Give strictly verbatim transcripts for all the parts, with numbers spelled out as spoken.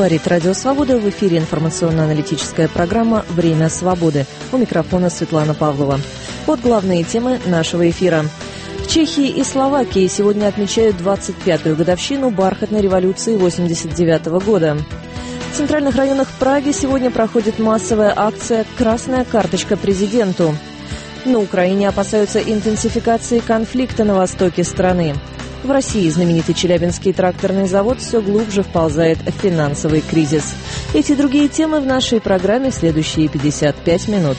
Говорит Радио Свобода. В эфире информационно-аналитическая программа «Время свободы». У микрофона Светлана Павлова. Вот главные темы нашего эфира. В Чехии и Словакии сегодня отмечают двадцать пятую годовщину бархатной революции восемьдесят девятого года. В центральных районах Праги сегодня проходит массовая акция «Красная карточка президенту». На Украине опасаются интенсификации конфликта на востоке страны. В России знаменитый Челябинский тракторный завод все глубже вползает в финансовый кризис. Эти и другие темы в нашей программе в следующие пятьдесят пять минут.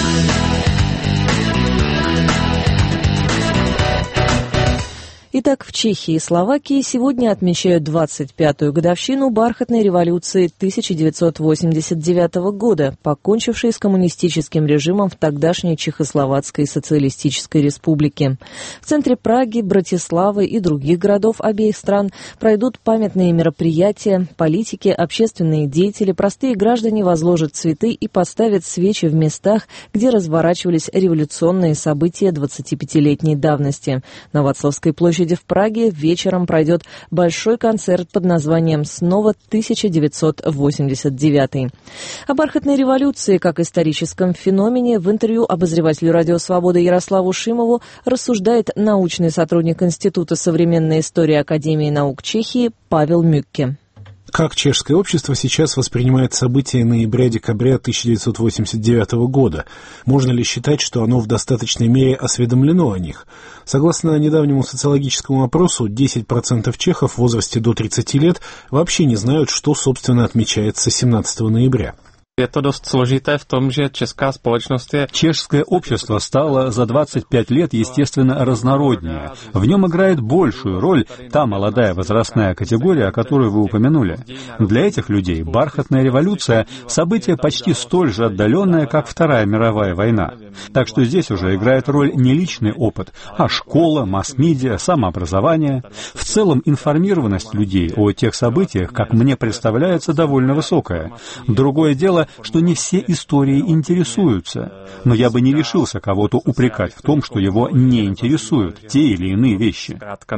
Итак, в Чехии и Словакии сегодня отмечают двадцать пятую годовщину бархатной революции тысяча девятьсот восемьдесят девятого года, покончившей с коммунистическим режимом в тогдашней Чехословацкой социалистической республике. В центре Праги, Братиславы и других городов обеих стран пройдут памятные мероприятия, политики, общественные деятели, простые граждане возложат цветы и поставят свечи в местах, где разворачивались революционные события двадцатипятилетней давности. На Вацлавской площади в Праге вечером пройдет большой концерт под названием «Снова тысяча девятьсот восемьдесят девятый». О бархатной революции как историческом феномене в интервью обозревателю «Радио Свобода» Ярославу Шимову рассуждает научный сотрудник Института современной истории Академии наук Чехии Павел Мюкке. Как чешское общество сейчас воспринимает события ноября-декабря тысяча девятьсот восемьдесят девятого года? Можно ли считать, что оно в достаточной мере осведомлено о них? Согласно недавнему социологическому опросу, десять процентов чехов в возрасте до тридцати лет вообще не знают, что, собственно, отмечается семнадцатого ноября. Je to dost složité v tom, že česká společnost je... Чешское общество стало за двадцать пять лет, естественно, разнороднее. В нем играет большую роль та молодая возрастная категория, о которой вы упомянули. Для этих людей бархатная революция — событие почти столь же отдаленное, как Вторая мировая война. Так что здесь уже играет роль не личный опыт, а школа, масс-медиа, самообразование. В целом информированность людей о тех событиях, как мне представляется, довольно высокая. Другое дело, что не все истории интересуются. Но я бы не решился кого-то упрекать в том, что его не интересуют те или иные вещи.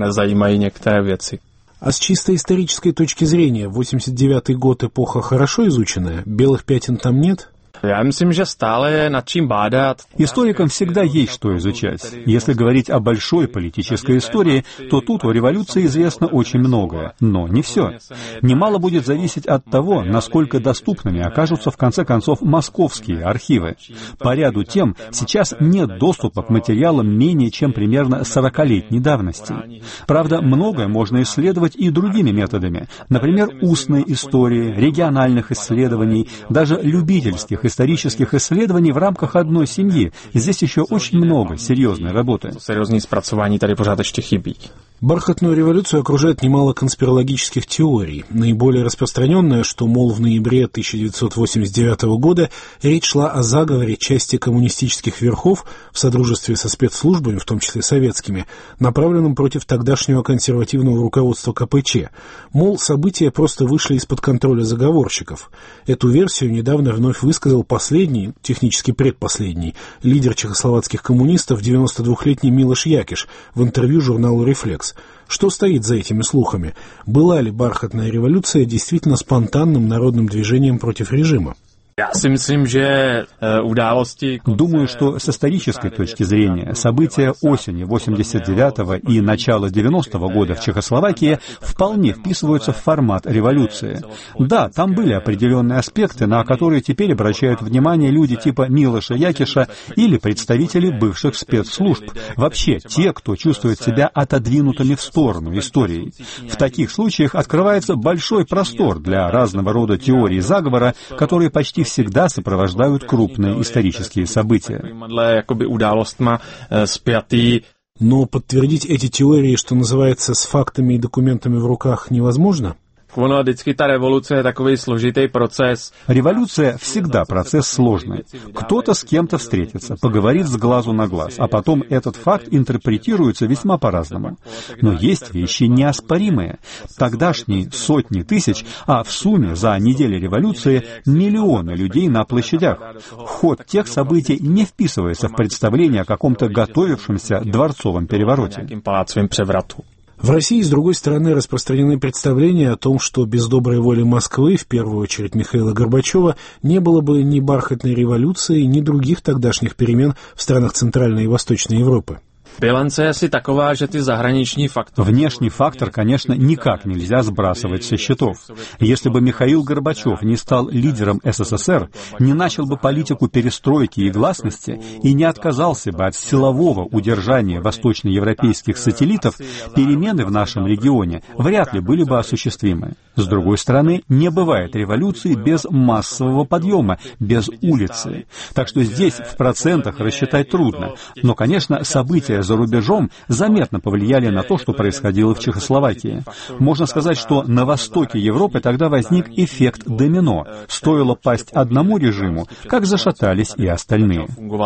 А с чисто исторической точки зрения, восемьдесят девятый год — эпоха хорошо изученная? Белых пятен там нет? Já myslím, že stále je nad čím bádat. Историкам всегда есть что изучать. Если говорить о большой политической истории, то тут о революции известно очень многое, но не все. Немало будет зависеть от того, насколько доступными окажутся в конце концов московские архивы. По ряду тем сейчас нет доступа к материалам менее чем примерно сорокалетней давности. Правда, многое можно исследовать и другими методами, например, устной истории, региональных исследований, даже любительских исследований, исторических исследований в рамках одной семьи. Здесь еще очень много серьезной работы. Серьезные спрацования tady pořád ještě chybí. Бархатную революцию окружает немало конспирологических теорий. Наиболее распространенная, что, мол, в ноябре тысяча девятьсот восемьдесят девятого года речь шла о заговоре части коммунистических верхов в содружестве со спецслужбами, в том числе советскими, направленном против тогдашнего консервативного руководства ка пэ че. Мол, события просто вышли из-под контроля заговорщиков. Эту версию недавно вновь высказал последний, технически предпоследний, лидер чехословацких коммунистов, девяностодвухлетний Милош Якиш, в интервью журналу «Рефлекс». Что стоит за этими слухами? Была ли бархатная революция действительно спонтанным народным движением против режима? Думаю, что с исторической точки зрения события осени восемьдесят девятого и начала девяностого года в Чехословакии вполне вписываются в формат революции. Да, там были определенные аспекты, на которые теперь обращают внимание люди типа Милоша Якиша или представители бывших спецслужб. Вообще, те, кто чувствует себя отодвинутыми в сторону историей. В таких случаях открывается большой простор для разного рода теорий заговора, которые почти всегда сопровождают крупные исторические события. Но подтвердить эти теории, что называется, с фактами и документами в руках, невозможно? Революция всегда процесс сложный. Кто-то с кем-то встретится, поговорит с глазу на глаз, а потом этот факт интерпретируется весьма по-разному. Но есть вещи неоспоримые. Тогдашние сотни тысяч, а в сумме за недели революции миллионы людей на площадях. Ход тех событий не вписывается в представление о каком-то готовившемся дворцовом перевороте. В России, с другой стороны, распространены представления о том, что без доброй воли Москвы, в первую очередь Михаила Горбачева, не было бы ни бархатной революции, ни других тогдашних перемен в странах Центральной и Восточной Европы. Внешний фактор, конечно, никак нельзя сбрасывать со счетов. Если бы Михаил Горбачев не стал лидером СССР, не начал бы политику перестройки и гласности и не отказался бы от силового удержания восточноевропейских сателлитов, перемены в нашем регионе вряд ли были бы осуществимы. С другой стороны, не бывает революции без массового подъема, без улицы. Так что здесь в процентах рассчитать трудно. Но, конечно, события за рубежом заметно повлияли на то, что происходило в Чехословакии. Можно сказать, что на востоке Европы тогда возник эффект домино. Стоило пасть одному режиму, как зашатались и остальные.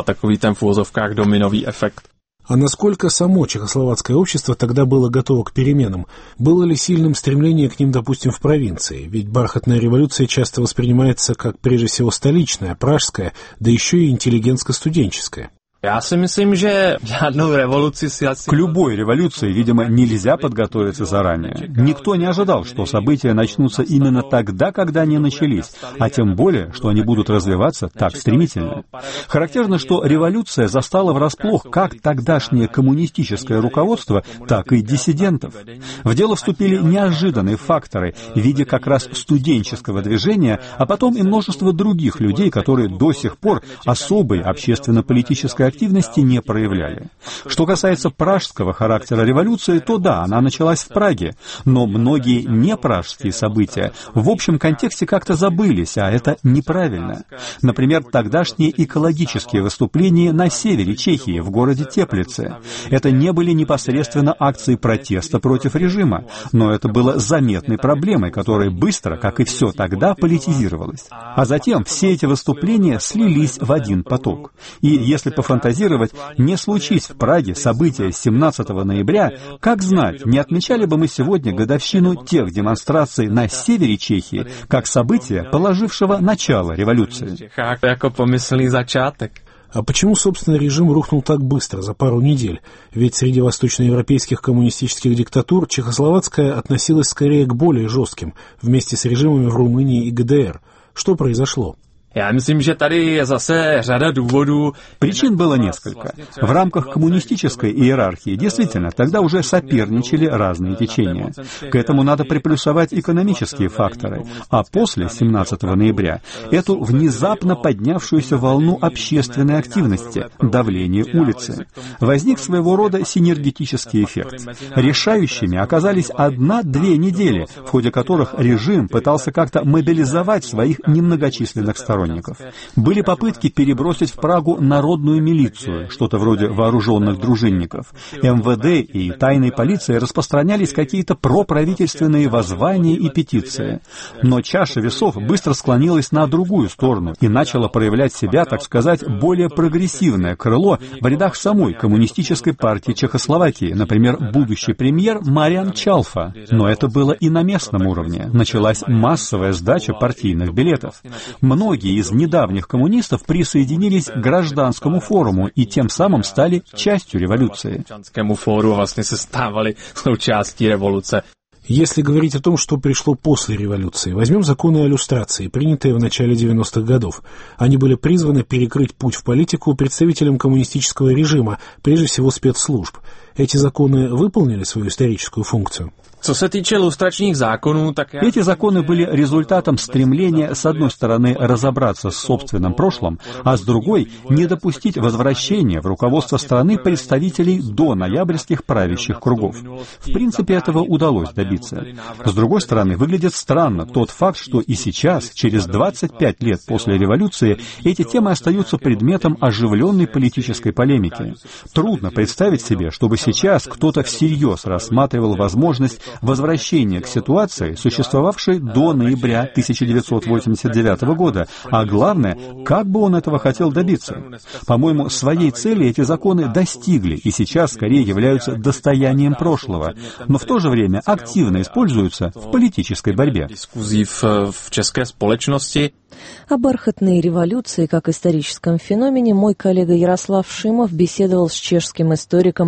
А насколько само чехословацкое общество тогда было готово к переменам? Было ли сильным стремление к ним, допустим, в провинции? Ведь бархатная революция часто воспринимается как прежде всего столичная, пражская, да еще и интеллигентско-студенческая. Já si myslím, že žádnou revoluci si asi... К любой революции, видимо, нельзя подготовиться заранее. Никто не ожидал, что события начнутся именно тогда, когда они начались, а тем более, что они будут развиваться так стремительно. Характерно, что революция застала врасплох как тогдашнее коммунистическое руководство, так и диссидентов. В дело вступили неожиданные факторы в виде как раз студенческого движения, а потом и множество других людей, которые до сих пор особой общественно-политической активности не проявляли. Что касается пражского характера революции, то да, она началась в Праге, но многие непражские события в общем контексте как-то забылись, а это неправильно. Например, тогдашние экологические выступления на севере Чехии, в городе Теплице. Это не были непосредственно акции протеста против режима, но это было заметной проблемой, которая быстро, как и все тогда, политизировалась. А затем все эти выступления слились в один поток. И если пофантазировать, фантазировать, не случись в Праге события семнадцатого ноября, как знать, не отмечали бы мы сегодня годовщину тех демонстраций на севере Чехии, как события, положившего начало революции. А почему, собственно, режим рухнул так быстро, за пару недель? Ведь среди восточноевропейских коммунистических диктатур чехословацкая относилась скорее к более жестким, вместе с режимами в Румынии и ГДР. Что произошло? Já myslím, že tady je zase řada důvodů. Причин было несколько. В рамках коммунистической иерархии действительно тогда уже соперничали разные течения. К этому надо приплюсовать экономические факторы. А после семнадцатого ноября эту внезапно поднявшуюся волну общественной активности, давления улицы. Возник своего рода синергетический эффект. Решающими оказались одна-две недели, в ходе которых режим пытался как-то мобилизовать своих немногочисленных сторонников. Были попытки перебросить в Прагу народную милицию, что-то вроде вооруженных дружинников. эм вэ дэ и тайной полиции распространялись какие-то проправительственные воззвания и петиции. Но чаша весов быстро склонилась на другую сторону и начала проявлять себя, так сказать, более прогрессивное крыло в рядах самой коммунистической партии Чехословакии, например, будущий премьер Мариан Чалфа. Но это было и на местном уровне. Началась массовая сдача партийных билетов. Многие из недавних коммунистов присоединились к гражданскому форуму и тем самым стали частью революции. Если говорить о том, что пришло после революции, возьмем законы о люстрации, принятые в начале девяностых годов. Они были призваны перекрыть путь в политику представителям коммунистического режима, прежде всего спецслужб. Эти законы выполнили свою историческую функцию? Эти законы были результатом стремления, с одной стороны, разобраться с собственным прошлым, а с другой — не допустить возвращения в руководство страны представителей до ноябрьских правящих кругов. В принципе, этого удалось добиться. С другой стороны, выглядит странно тот факт, что и сейчас, через двадцать пять лет после революции, эти темы остаются предметом оживленной политической полемики. Трудно представить себе, чтобы сейчас кто-то всерьез рассматривал возможность возвращение к ситуации, существовавшей до ноября тысяча девятьсот восемьдесят девятого года, а главное, как бы он этого хотел добиться. По-моему, своей цели эти законы достигли и сейчас скорее являются достоянием прошлого, но в то же время активно используются в политической борьбе. О бархатной революции как историческом феномене мой коллега Ярослав Шимов беседовал с чешским историком Павлом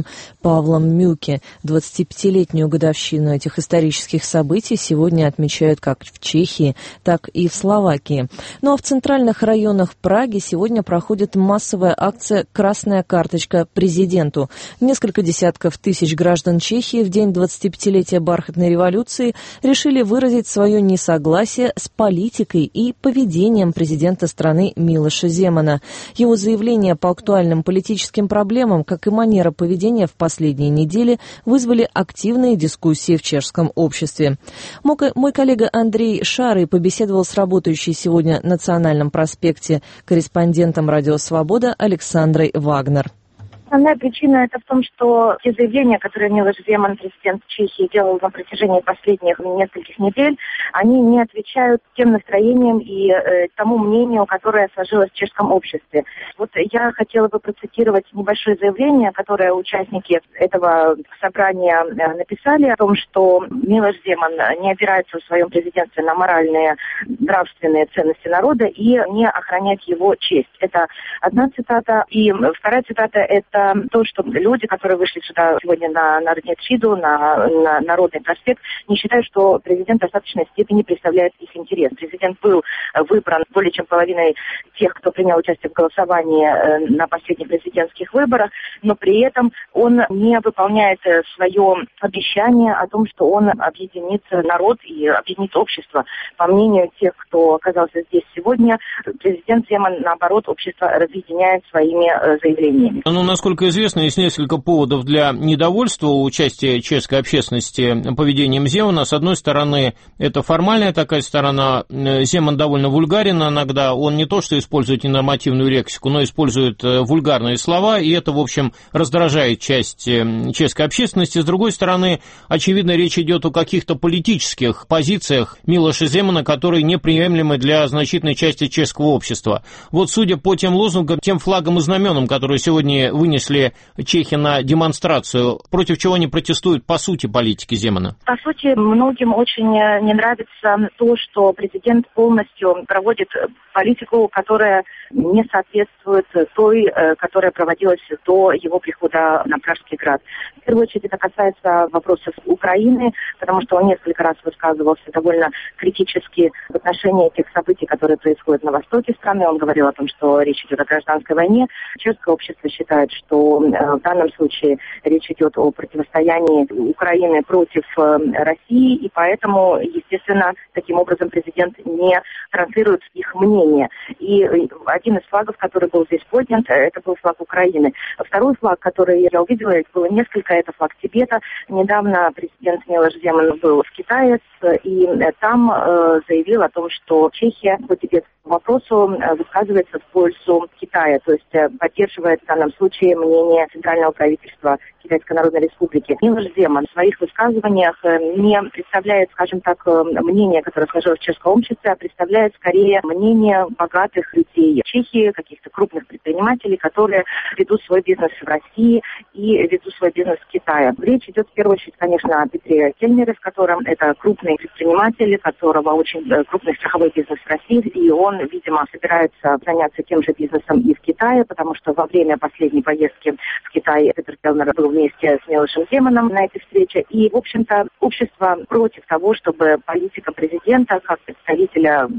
Павлом Мюке. двадцатипятилетнюю годовщину этих исторических событий сегодня отмечают как в Чехии, так и в Словакии. Ну а в центральных районах Праги сегодня проходит массовая акция «Красная карточка президенту». Несколько десятков тысяч граждан Чехии в день двадцатипятилетия бархатной революции решили выразить свое несогласие с политикой и поведением президента страны Милоша Земана. Его заявления по актуальным политическим проблемам, как и манера поведения в последние недели, вызвали активные дискуссии в чешском обществе. Мой коллега Андрей Шарый побеседовал с работающей сегодня на Национальном проспекте корреспондентом «Радио Свобода» Александрой Вагнер. Основная причина это в том, что те заявления, которые Милош Земан, президент Чехии, делал на протяжении последних нескольких недель, они не отвечают тем настроениям и э, тому мнению, которое сложилось в чешском обществе. Вот я хотела бы процитировать небольшое заявление, которое участники этого собрания э, написали, о том, что Милош Земан не опирается в своем президентстве на моральные, нравственные ценности народа и не охраняет его честь. Это одна цитата. И вторая цитата – это то, что люди, которые вышли сюда сегодня на Народнецшиду, на, на Народный проспект, не считают, что президент в достаточной степени представляет их интерес. Президент был выбран более чем половиной тех, кто принял участие в голосовании на последних президентских выборах, но при этом он не выполняет свое обещание о том, что он объединит народ и объединит общество. По мнению тех, кто оказался здесь сегодня, президент Земан, наоборот, общество разъединяет своими заявлениями. Ну, насколько известно, есть несколько поводов для недовольства участия чешской общественности поведением Земана. С одной стороны, это формальная такая сторона. Земан довольно вульгарен иногда. Он не то что использует ненормативную лексику, но использует вульгарные слова, и это, в общем, раздражает часть чешской общественности. С другой стороны, очевидно, речь идет о каких-то политических позициях Милоша Земана, которые неприемлемы для значительной части чешского общества. Вот судя по тем лозунгам, тем флагам и знаменам, которые сегодня вынесли чехи на демонстрацию, против чего они протестуют по сути политики Земана? По сути, многим очень не нравится то, что президент полностью проводит политику, которая не соответствует той, которая проводилась до его прихода на Пражский град. В первую очередь это касается вопросов Украины, потому что он несколько раз высказывался довольно критически в отношении тех событий, которые происходят на востоке страны. Он говорил о том, что речь идет о гражданской войне. Чешское общество считает, что в данном случае речь идет о противостоянии Украины против России, и поэтому, естественно, таким образом президент не транслирует их мнение. И один из флагов, который был здесь поднят, это был флаг Украины. Второй флаг, который я увидела, их было несколько, это флаг Тибета. Недавно президент Милош Земан был в Китае, и там э, заявил о том, что Чехия по тибетскому вопросу э, высказывается в пользу Китая, то есть э, поддерживает в данном случае мнение центрального правительства Китайской Народной Республики. Милош Земан в своих высказываниях э, не представляет, скажем так, э, мнение, которое сложилось в чешском обществе, а представляет скорее мнение богатых людей Чехии, каких-то крупных предпринимателей, которые ведут свой бизнес в России и ведут свой бизнес в Китае. Речь идет в первую очередь, конечно, о Петре Кельнере, в котором это крупный предприниматель, у которого очень крупный страховой бизнес в России, и он, видимо, собирается заняться тем же бизнесом и в Китае, потому что во время последней поездки в Китай Петр Кельнер был вместе с Милошем Земаном на этой встрече. И, в общем-то, общество против того, чтобы политика президента, как представителя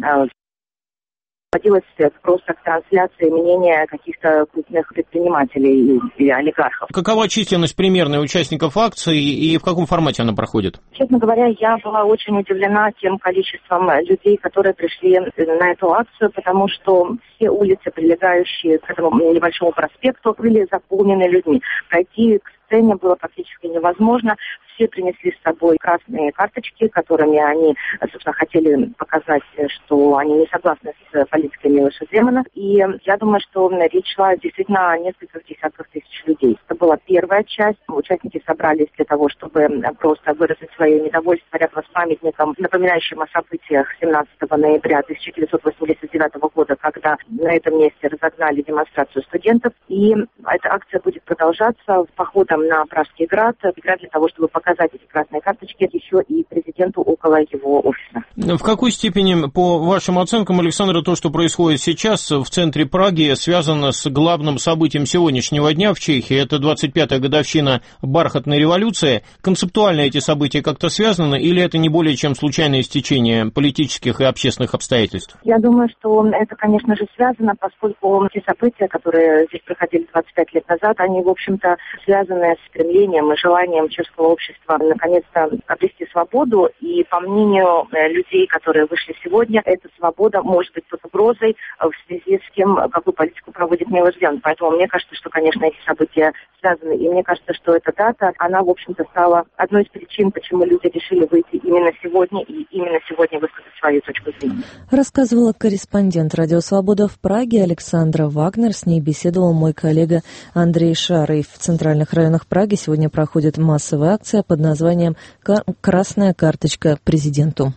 сводилась просто к трансляции мнения каких-то крупных предпринимателей или олигархов. Какова численность примерная участников акции и в каком формате она проходит? Честно говоря, я была очень удивлена тем количеством людей, которые пришли на эту акцию, потому что все улицы, прилегающие к этому небольшому проспекту, были заполнены людьми. Пройти к сцене было практически невозможно. Все принесли с собой красные карточки, которыми они, собственно, хотели показать, что они не согласны с политикой Милоша Земана. И я думаю, что речь шла действительно о нескольких десятках тысяч людей. Это была первая часть. Участники собрались для того, чтобы просто выразить свое недовольство рядом с памятником, напоминающим о событиях семнадцатого ноября тысяча девятьсот восемьдесят девятого года, когда на этом месте разогнали демонстрацию студентов. И эта акция будет продолжаться. Походом на Пражский град, для того, чтобы показать эти красные карточки еще и президенту около его офиса. В какой степени, по вашим оценкам, Александра, то, что происходит сейчас в центре Праги, связано с главным событием сегодняшнего дня в Чехии? Это двадцать пятая годовщина бархатной революции. Концептуально эти события как-то связаны, или это не более чем случайное стечение политических и общественных обстоятельств? Я думаю, что это, конечно же, связано, поскольку те события, которые здесь проходили двадцать пять лет назад, они, в общем-то, связаны с стремлением и желанием чешского общества наконец-то обрести свободу. И по мнению людей, которые вышли сегодня, эта свобода может быть под угрозой в связи с тем, какую политику проводит Милош Земан. Поэтому мне кажется, что, конечно, эти события связаны. И мне кажется, что эта дата, она, в общем-то, стала одной из причин, почему люди решили выйти именно сегодня и именно сегодня высказать свою точку зрения. Рассказывала корреспондент «Радио Свобода» в Праге Александра Вагнер. С ней беседовал мой коллега Андрей Шарый. В центральных районах Праги сегодня проходит массовая акция под названием «Красная карточка президенту».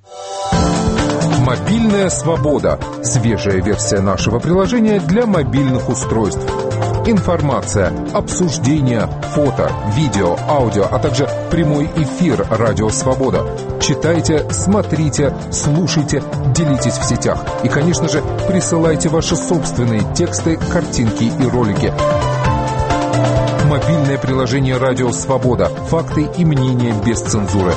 Мобильная свобода. Свежая версия нашего приложения для мобильных устройств. Информация, обсуждения, фото, видео, аудио, а также прямой эфир «Радио Свобода». Читайте, смотрите, слушайте, делитесь в сетях. И, конечно же, присылайте ваши собственные тексты, картинки и ролики. Мобильное приложение «Радио Свобода». Факты и мнения без цензуры.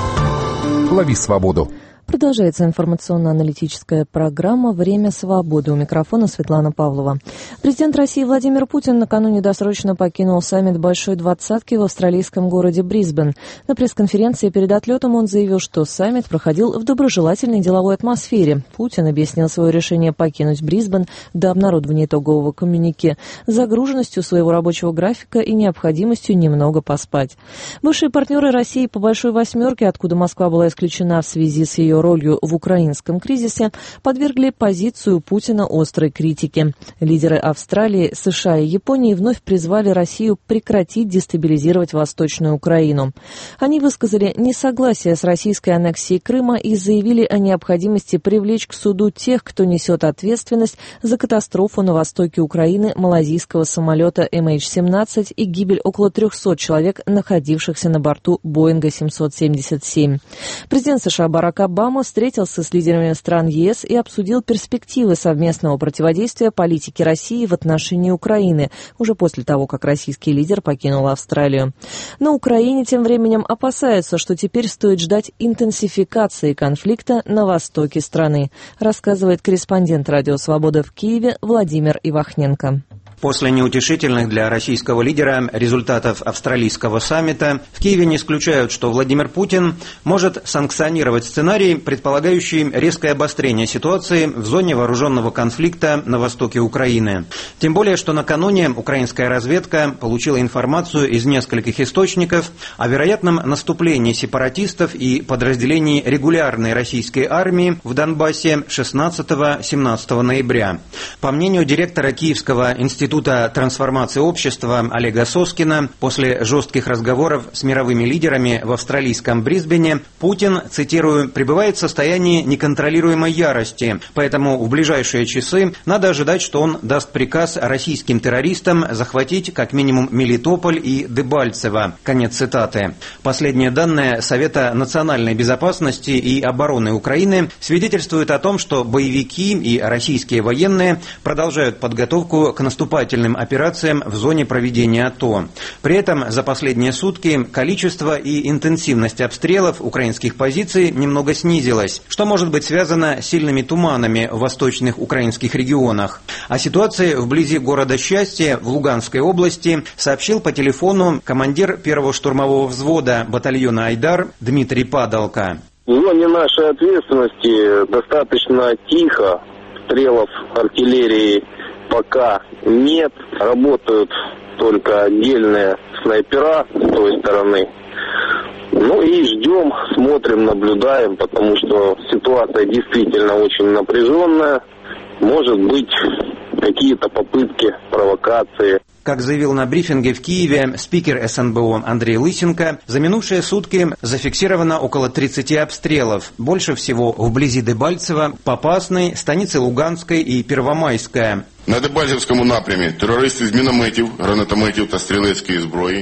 Лови свободу. Продолжается информационно-аналитическая программа «Время свободы». У микрофона Светлана Павлова. Президент России Владимир Путин накануне досрочно покинул саммит Большой Двадцатки в австралийском городе Брисбен. На пресс-конференции перед отлетом он заявил, что саммит проходил в доброжелательной деловой атмосфере. Путин объяснил свое решение покинуть Брисбен до обнародования итогового коммюнике загруженностью своего рабочего графика и необходимостью немного поспать. Бывшие партнеры России по Большой Восьмерке, откуда Москва была исключена в связи с ее ролью в украинском кризисе, подвергли позицию Путина острой критике. Лидеры Австралии, США и Японии вновь призвали Россию прекратить дестабилизировать Восточную Украину. Они высказали несогласие с российской аннексией Крыма и заявили о необходимости привлечь к суду тех, кто несет ответственность за катастрофу на востоке Украины малайзийского самолета эм эйч семнадцать и гибель около трехсот человек, находившихся на борту Боинга семьсот семьдесят семь. Президент США Барак Обама встретился с лидерами стран ЕС и обсудил перспективы совместного противодействия политике России в отношении Украины, уже после того, как российский лидер покинул Австралию. На Украине тем временем опасаются, что теперь стоит ждать интенсификации конфликта на востоке страны, рассказывает корреспондент «Радио Свобода» в Киеве Владимир Ивахненко. После неутешительных для российского лидера результатов австралийского саммита в Киеве не исключают, что Владимир Путин может санкционировать сценарий, предполагающий резкое обострение ситуации в зоне вооруженного конфликта на востоке Украины. Тем более, что накануне украинская разведка получила информацию из нескольких источников о вероятном наступлении сепаратистов и подразделений регулярной российской армии в Донбассе шестнадцатого-семнадцатого ноября. По мнению директора Киевского института Института трансформации общества Олега Соскина, после жестких разговоров с мировыми лидерами в австралийском Брисбене, Путин, цитирую, «пребывает в состоянии неконтролируемой ярости, поэтому в ближайшие часы надо ожидать, что он даст приказ российским террористам захватить как минимум Мелитополь и Дебальцево». Конец цитаты. Последние данные Совета национальной безопасности и обороны Украины свидетельствуют о том, что боевики и российские военные продолжают подготовку к наступательным операциям в зоне проведения АТО. При этом за последние сутки количество и интенсивность обстрелов украинских позиций немного снизилось, что может быть связано с сильными туманами в восточных украинских регионах. О ситуации вблизи города Счастье в Луганской области сообщил по телефону командир первого штурмового взвода батальона «Айдар» Дмитрий Падалко. В зоне нашей ответственности достаточно тихо, стрелов артиллерии пока нет, работают только отдельные снайпера с той стороны. Ну и ждем, смотрим, наблюдаем, потому что ситуация действительно очень напряженная. Может быть, какие-то попытки, провокации. Как заявил на брифинге в Киеве спикер эс эн бэ о Андрей Лысенко, за минувшие сутки зафиксировано около тридцати обстрелов. Больше всего вблизи Дебальцева, Попасной, станицы Луганской и Первомайская. На Дебальцевському напрямі терористи з мінометів, гранатометів та стрілецької зброї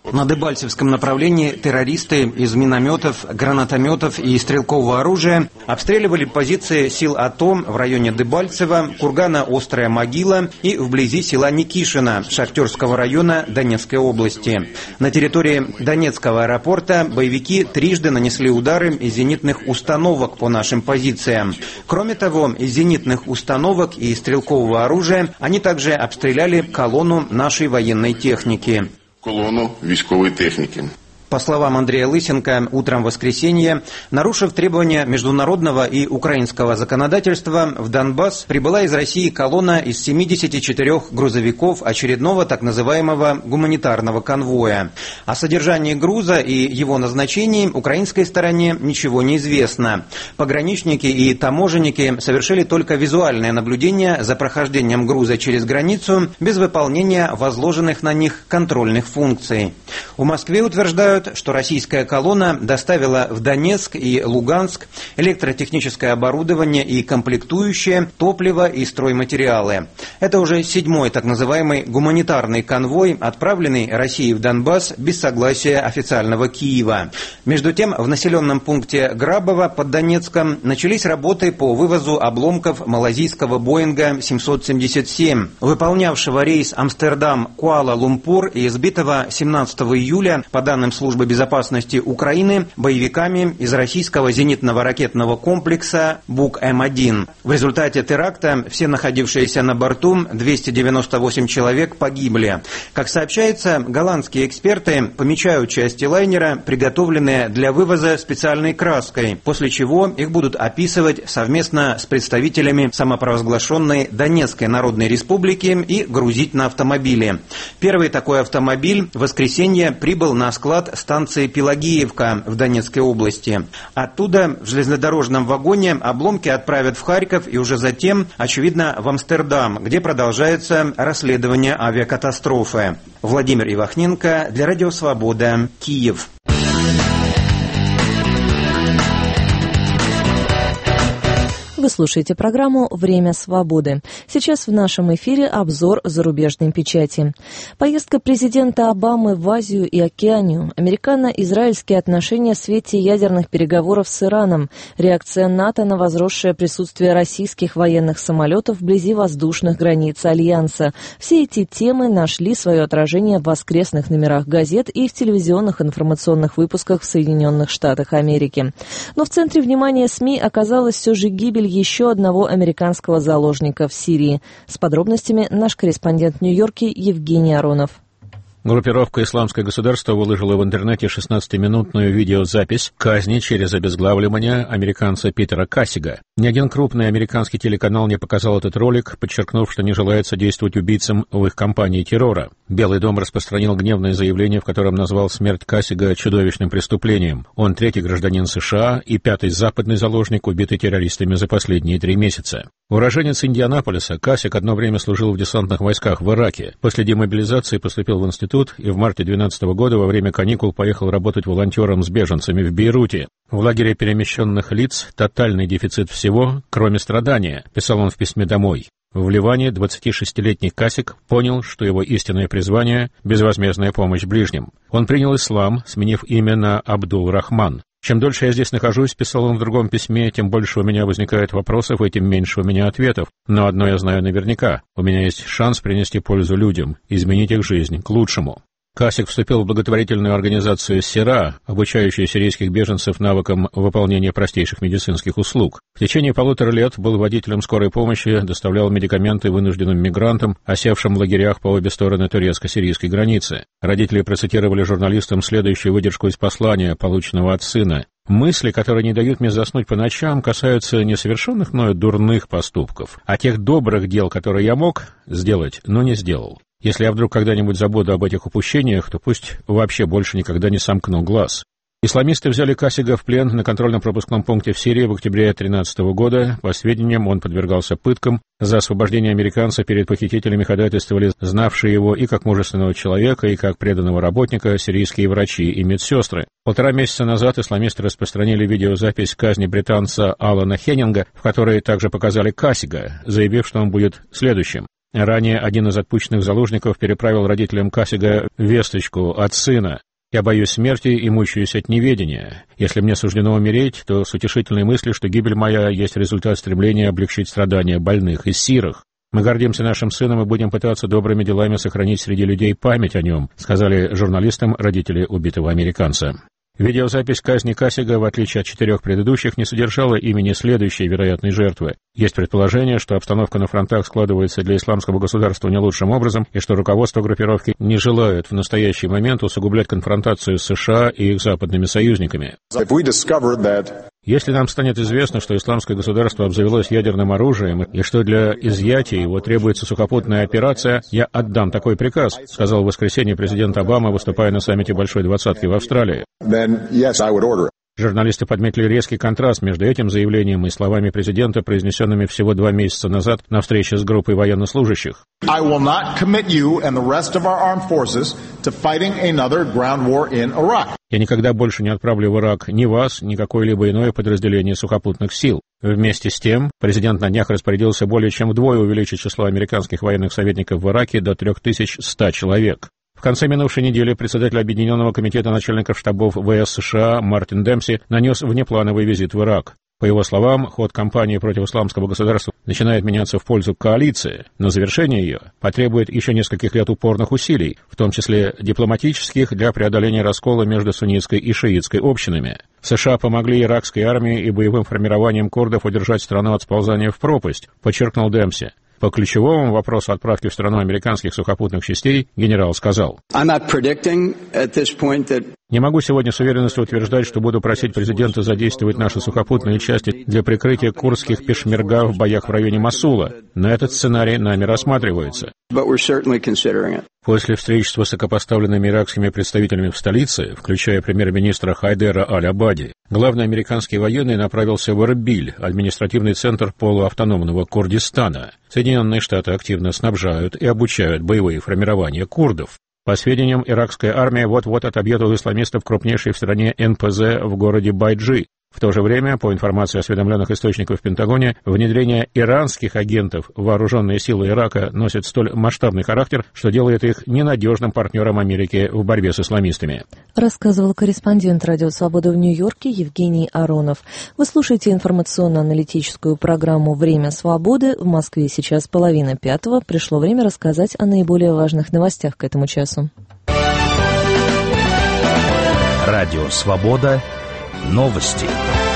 На Дебальцевском направлении террористы из минометов, гранатометов и стрелкового оружия обстреливали позиции сил АТО в районе Дебальцева, кургана Острая Могила и вблизи села Никишино Шахтерского района Донецкой области. На территории Донецкого аэропорта боевики трижды нанесли удары из зенитных установок по нашим позициям. Кроме того, из зенитных установок и стрелкового оружия они также обстреляли колонну нашей военной техники. Колонну військової техніки. По словам Андрея Лысенко, утром воскресенья, нарушив требования международного и украинского законодательства, в Донбасс прибыла из России колонна из семидесяти четырёх грузовиков очередного так называемого гуманитарного конвоя. О содержании груза и его назначении украинской стороне ничего не известно. Пограничники и таможенники совершили только визуальное наблюдение за прохождением груза через границу без выполнения возложенных на них контрольных функций. В Москве утверждают, что российская колонна доставила в Донецк и Луганск электротехническое оборудование и комплектующие, топливо и стройматериалы. Это уже седьмой так называемый гуманитарный конвой, отправленный Россией в Донбасс без согласия официального Киева. Между тем, в населенном пункте Грабово под Донецком начались работы по вывозу обломков малазийского Боинга семьсот семьдесят семь, выполнявшего рейс Амстердам-Куала-Лумпур и сбитого семнадцатого июля, по данным службы безопасности Украины, боевиками из российского зенитного ракетного комплекса Бук М один. В результате теракта все находившиеся на борту двести девяносто восемь человек погибли. Как сообщается, голландские эксперты помечают части лайнера, приготовленные для вывоза специальной краской, после чего их будут описывать совместно с представителями самопровозглашенной Донецкой Народной Республики и грузить на автомобили. Первый такой автомобиль в воскресенье прибыл на склад станции Пелагеевка в Донецкой области. Оттуда в железнодорожном вагоне обломки отправят в Харьков и уже затем, очевидно, в Амстердам, где продолжается расследование авиакатастрофы. Владимир Ивахненко для Радио Свобода, Киев. Вы слушаете программу «Время свободы». Сейчас в нашем эфире обзор зарубежной печати. Поездка президента Обамы в Азию и Океанию, американо-израильские отношения в свете ядерных переговоров с Ираном, реакция НАТО на возросшее присутствие российских военных самолетов вблизи воздушных границ Альянса. Все эти темы нашли свое отражение в воскресных номерах газет и в телевизионных информационных выпусках в Соединенных Штатах Америки. Но в центре внимания СМИ оказалась все же гибель еще одного американского заложника в Сирии. С подробностями наш корреспондент в Нью-Йорке Евгений Аронов. Группировка «Исламское государство» выложила в интернете шестнадцатиминутную видеозапись казни через обезглавливание американца Питера Кассига. Ни один крупный американский телеканал не показал этот ролик, подчеркнув, что не желает содействовать убийцам в их кампании террора. Белый дом распространил гневное заявление, в котором назвал смерть Кассига чудовищным преступлением. Он третий гражданин США и пятый западный заложник, убитый террористами за последние три месяца. Уроженец Индианаполиса, Кассиг одно время служил в десантных войсках в Ираке. После демобилизации поступил в институт и в марте две тысячи двенадцатого года во время каникул поехал работать волонтером с беженцами в Бейруте. В лагере перемещенных лиц тотальный дефицит всего, кроме страдания, писал он в письме домой. В Ливане двадцатишестилетний Кассиг понял, что его истинное призвание – безвозмездная помощь ближним. Он принял ислам, сменив имя на Абдул-Рахман. «Чем дольше я здесь нахожусь, — писал он в другом письме, — тем больше у меня возникает вопросов, и тем меньше у меня ответов. Но одно я знаю наверняка — у меня есть шанс принести пользу людям, изменить их жизнь к лучшему». Кассиг вступил в благотворительную организацию «Сера», обучающую сирийских беженцев навыкам выполнения простейших медицинских услуг. В течение полутора лет был водителем скорой помощи, доставлял медикаменты вынужденным мигрантам, осевшим в лагерях по обе стороны турецко-сирийской границы. Родители процитировали журналистам следующую выдержку из послания, полученного от сына. «Мысли, которые не дают мне заснуть по ночам, касаются не совершенных мною дурных поступков, а тех добрых дел, которые я мог сделать, но не сделал. Если я вдруг когда-нибудь забуду об этих упущениях, то пусть вообще больше никогда не сомкну глаз». Исламисты взяли Кассига в плен на контрольно-пропускном пункте в Сирии в октябре две тысячи тринадцатого года. По сведениям, он подвергался пыткам. За освобождение американца перед похитителями ходатайствовали знавшие его и как мужественного человека, и как преданного работника сирийские врачи и медсестры. Полтора месяца назад исламисты распространили видеозапись казни британца Алана Хеннинга, в которой также показали Кассига, заявив, что он будет следующим. Ранее один из отпущенных заложников переправил родителям Касига весточку от сына: «Я боюсь смерти и мучаюсь от неведения. Если мне суждено умереть, то с утешительной мыслью, что гибель моя есть результат стремления облегчить страдания больных и сирых. Мы гордимся нашим сыном и будем пытаться добрыми делами сохранить среди людей память о нем», сказали журналистам родители убитого американца. Видеозапись казни Касига, в отличие от четырех предыдущих, не содержала имени следующей вероятной жертвы. Есть предположение, что обстановка на фронтах складывается для исламского государства не лучшим образом, и что руководство группировки не желает в настоящий момент усугублять конфронтацию с США и их западными союзниками. Если нам станет известно, что исламское государство обзавелось ядерным оружием и что для изъятия его требуется сухопутная операция, я отдам такой приказ, сказал в воскресенье президент Обама, выступая на саммите Большой Двадцатки в Австралии. Журналисты подметили резкий контраст между этим заявлением и словами президента, произнесенными всего два месяца назад на встрече с группой военнослужащих. Я никогда больше не отправлю в Ирак ни вас, ни какое-либо иное подразделение сухопутных сил. Вместе с тем, президент на днях распорядился более чем вдвое увеличить число американских военных советников в Ираке до три тысячи сто человек. В конце минувшей недели председатель Объединенного комитета начальников штабов ВС США Мартин Демпси нанес внеплановый визит в Ирак. По его словам, ход кампании против исламского государства начинает меняться в пользу коалиции, но завершение ее потребует еще нескольких лет упорных усилий, в том числе дипломатических, для преодоления раскола между суннитской и шиитской общинами. США помогли иракской армии и боевым формированиям курдов удержать страну от сползания в пропасть, подчеркнул Демпси. По ключевому вопросу отправки в страну американских сухопутных частей генерал сказал: «Не могу сегодня с уверенностью утверждать, что буду просить президента задействовать наши сухопутные части для прикрытия курдских пешмерга в боях в районе Мосула, но этот сценарий нами рассматривается». После встреч с высокопоставленными иракскими представителями в столице, включая премьер-министра Хайдера Аль-Абади, главный американский военный направился в Эрбиль, административный центр полуавтономного Курдистана. Соединенные Штаты активно снабжают и обучают боевые формирования курдов. По сведениям, иракская армия вот-вот отобьет у исламистов крупнейший в стране эн пэ зэ в городе Байджи. В то же время, по информации осведомленных источников в Пентагоне, внедрение иранских агентов в вооруженные силы Ирака носит столь масштабный характер, что делает их ненадежным партнером Америки в борьбе с исламистами. Рассказывал корреспондент «Радио Свобода» в Нью-Йорке Евгений Аронов. Вы слушаете информационно-аналитическую программу «Время свободы». В Москве сейчас половина пятого. Пришло время рассказать о наиболее важных новостях к этому часу. «Радио Свобода». Новости.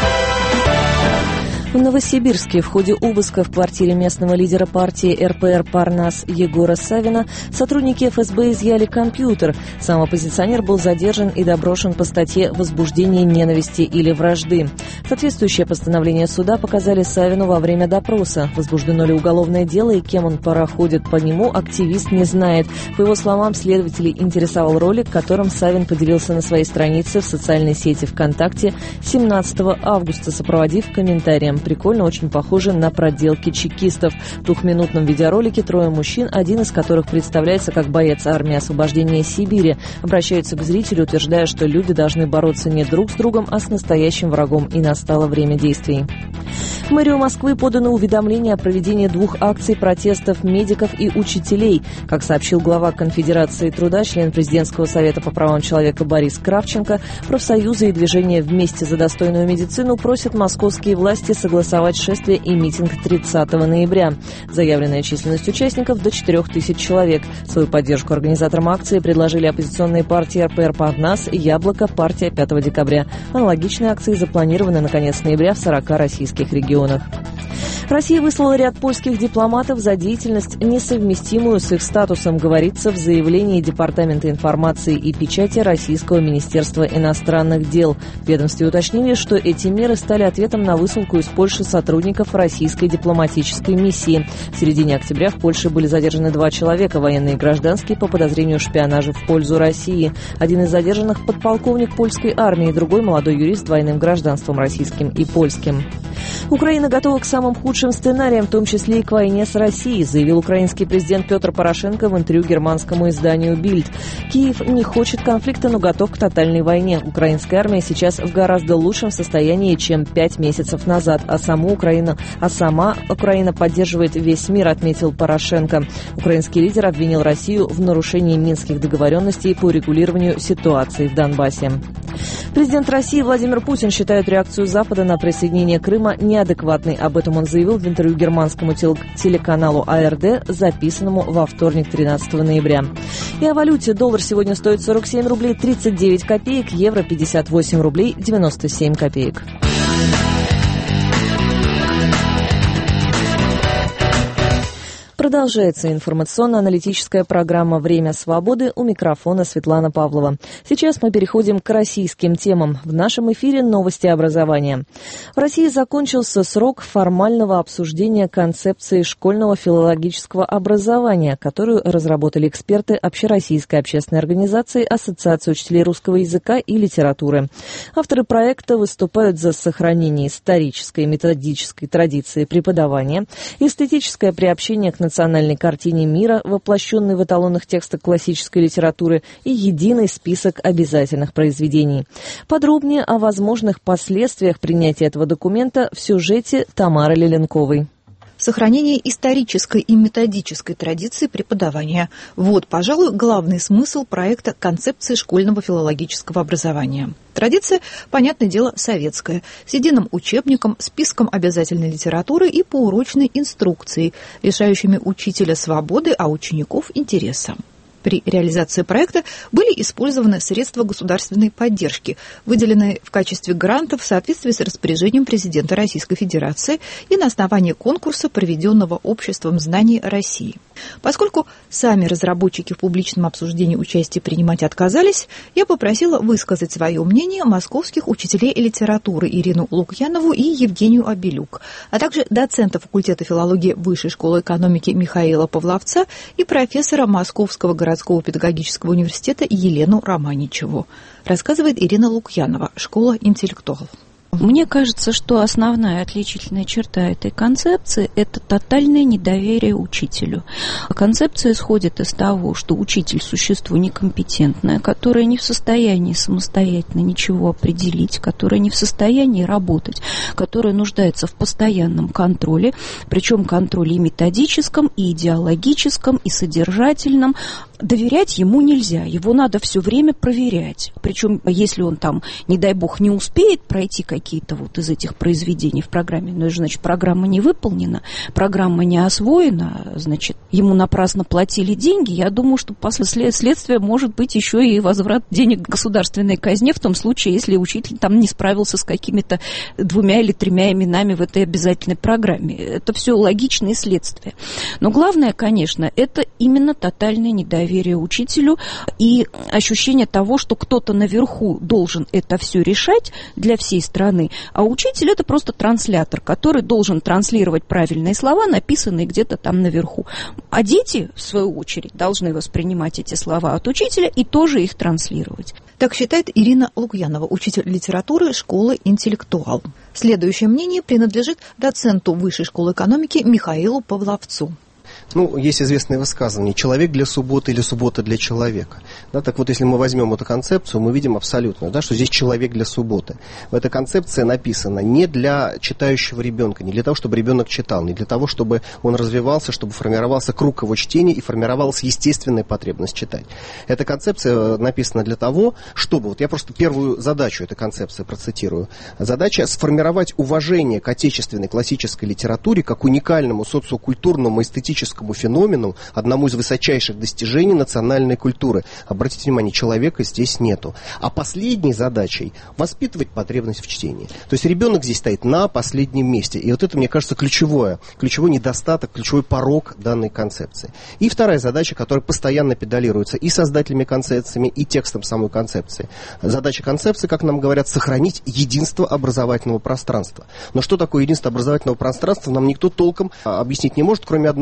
В Новосибирске в ходе обыска в квартире местного лидера партии эр пэ эр «Парнас» Егора Савина сотрудники эф эс бэ изъяли компьютер. Сам оппозиционер был задержан и доброшен по статье «Возбуждение ненависти или вражды». Соответствующее постановление суда показали Савину во время допроса. Возбуждено ли уголовное дело и кем он проходит по нему, активист не знает. По его словам, следователей интересовал ролик, которым Савин поделился на своей странице в социальной сети ВКонтакте семнадцатого августа, сопроводив комментарием: «Прикольно, очень похоже на проделки чекистов». В двухминутном видеоролике трое мужчин, один из которых представляется как боец армии освобождения Сибири, обращаются к зрителю, утверждая, что люди должны бороться не друг с другом, а с настоящим врагом, и настало время действий. В мэрию Москвы подано уведомление о проведении двух акций протестов медиков и учителей. Как сообщил глава Конфедерации труда, член Президентского совета по правам человека Борис Кравченко, профсоюзы и движение «Вместе за достойную медицину» просят московские власти согласовать шествие и митинг тридцатого ноября. Заявленная численность участников до четырех тысяч человек. Свою поддержку организаторам акции предложили оппозиционные партии эр пэ эр «Парнас», «Яблоко», партия пятого декабря. Аналогичные акции запланированы на конец ноября в сорока российских регионах. Россия выслала ряд польских дипломатов за деятельность, несовместимую с их статусом, говорится в заявлении Департамента информации и печати Российского Министерства иностранных дел. В ведомстве уточнили, что эти меры стали ответом на высылку из Польши сотрудников российской дипломатической миссии. В середине октября в Польше были задержаны два человека, военные и гражданские, по подозрению в шпионаже в пользу России. Один из задержанных – подполковник польской армии, другой – молодой юрист с двойным гражданством, российским и польским. Украина готова к самым худшим сценариям, в том числе и к войне с Россией, заявил украинский президент Петр Порошенко в интервью германскому изданию «Бильд». Киев не хочет конфликта, но готов к тотальной войне. Украинская армия сейчас в гораздо лучшем состоянии, чем пять месяцев назад, а, саму Украину, а сама Украина поддерживает весь мир, отметил Порошенко. Украинский лидер обвинил Россию в нарушении минских договоренностей по урегулированию ситуации в Донбассе. Президент России Владимир Путин считает реакцию Запада на присоединение Крыма неадекватной. Об этом он заявил в интервью германскому телеканалу А Эр Дэ, записанному во вторник, тринадцатого ноября. И о валюте. Доллар сегодня стоит сорок семь рублей тридцать девять копеек, евро пятьдесят восемь рублей девяносто семь копеек. Продолжается информационно-аналитическая программа «Время свободы». У микрофона Светлана Павлова. Сейчас мы переходим к российским темам. В нашем эфире новости образования. В России закончился срок формального обсуждения концепции школьного филологического образования, которую разработали эксперты Общероссийской общественной организации Ассоциации учителей русского языка и литературы. Авторы проекта выступают за сохранение исторической и методической традиции преподавания, эстетическое приобщение к национальной картине мира, воплощенной в эталонных текстах классической литературы, и единый список обязательных произведений. Подробнее о возможных последствиях принятия этого документа в сюжете Тамары Леленковой. Сохранение исторической и методической традиции преподавания. Вот, пожалуй, главный смысл проекта концепции школьного филологического образования. Традиция, понятное дело, советская, с единым учебником, списком обязательной литературы и поурочной инструкцией, лишающими учителя свободы, а учеников интереса. При реализации проекта были использованы средства государственной поддержки, выделенные в качестве грантов в соответствии с распоряжением президента Российской Федерации и на основании конкурса, проведенного Обществом знаний России. Поскольку сами разработчики в публичном обсуждении участия принимать отказались, я попросила высказать свое мнение московских учителей литературы Ирину Лукьянову и Евгению Абелюк, а также доцента факультета филологии Высшей школы экономики Михаила Павловца и профессора Московского городского педагогического университета Елену Романичеву. Рассказывает Ирина Лукьянова, школа «Интеллектуал». Мне кажется, что основная отличительная черта этой концепции – это тотальное недоверие учителю. Концепция исходит из того, что учитель – существо некомпетентное, которое не в состоянии самостоятельно ничего определить, которое не в состоянии работать, которое нуждается в постоянном контроле, причем контроле и методическом, и идеологическом, и содержательном. Доверять ему нельзя, его надо все время проверять. Причем, если он там, не дай бог, не успеет пройти какие-то вот из этих произведений в программе, ну, значит, программа не выполнена, программа не освоена, значит, ему напрасно платили деньги. Я думаю, что после следствия может быть еще и возврат денег государственной казне в том случае, если учитель там не справился с какими-то двумя или тремя именами в этой обязательной программе. Это все логичные следствия. Но главное, конечно, это именно тотальное недоверие доверие учителю и ощущение того, что кто-то наверху должен это все решать для всей страны, а учитель – это просто транслятор, который должен транслировать правильные слова, написанные где-то там наверху. А дети, в свою очередь, должны воспринимать эти слова от учителя и тоже их транслировать. Так считает Ирина Лукьянова, учитель литературы школы «Интеллектуал». Следующее мнение принадлежит доценту Высшей школы экономики Михаилу Павловцу. Ну, есть известное высказывание: человек для субботы или суббота для человека. Да, так вот, если мы возьмем эту концепцию, мы видим абсолютно, да, что здесь человек для субботы. Эта концепция написана не для читающего ребенка, не для того, чтобы ребенок читал, не для того, чтобы он развивался, чтобы формировался круг его чтения и формировалась естественная потребность читать. Эта концепция написана для того, чтобы, вот я просто первую задачу этой концепции процитирую. Задача сформировать уважение к отечественной классической литературе как уникальному социокультурному эстетическому феномену, одному из высочайших достижений национальной культуры. Обратите внимание, человека здесь нету. А последней задачей воспитывать потребность в чтении. То есть ребенок здесь стоит на последнем месте. И вот это, мне кажется, ключевое, ключевой недостаток, ключевой порог данной концепции. И вторая задача, которая постоянно педалируется и создателями концепциями, и текстом самой концепции. Задача концепции, как нам говорят, сохранить единство образовательного пространства. Но что такое единство образовательного пространства, нам никто толком объяснить не может, кроме одного.